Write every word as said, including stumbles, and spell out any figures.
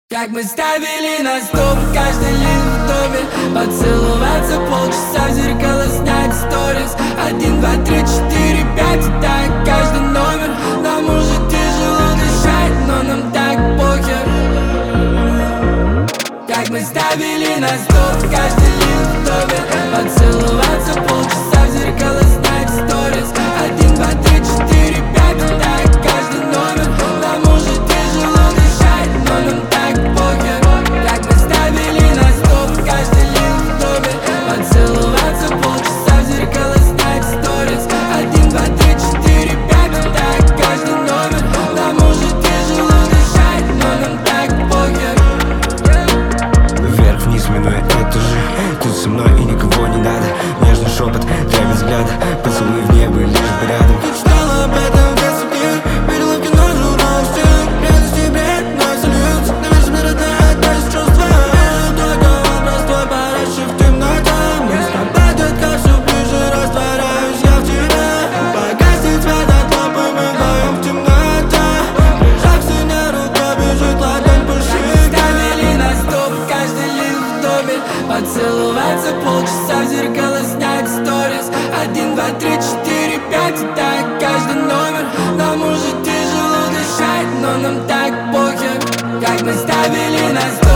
Как мы ставили на стоп, каждый лифт в доме. Поцеловаться полчаса в зеркало, снять сторис. Один, два, три, четыре, пять, и так каждый номер. Нам уже тяжело дышать, но нам так похер. Как мы ставили на стоп, каждый лифт в доме. Поцеловаться полчаса в зеркало, снять сторис. Один, два, три, четыре, пять, и так каждый номер. Нам уже тяжело дышать, но нам так похер. Как мы ставили на стоп, каждый лифт в доме. Поцеловаться полчаса в зеркало, снять сторис. Один, два, три, четыре, пять, и так каждый номер. Нам уже тяжело дышать, но нам так похер. Вверх-вниз, минуя этажи. Тут со мной и никого не надо. Нежный шепот, трепет взгляда. Поцелуй в небо, лишь бы рядом. Мечтала об этом в детстве, видела в кино журналисты. Реальности бред, но сольются. Навяжешь мне родная, дальше чувства. Вижу только образ твой, парящий в темноте. Мы с тобой, детка, все ближе, растворяюсь я в тебе. Погасить свет от лампы, мы вдвоем в темноте. Прижав синеру, то бежит ладонь по щеке. Ставили на стоп, каждый лифт в доме. Поцеловаться полчаса в зеркало, снять сторис. Один, два, три, четыре, пять, и так каждый номер. Нам уже тяжело дышать, но нам так похер. Как мы ставили на стоп.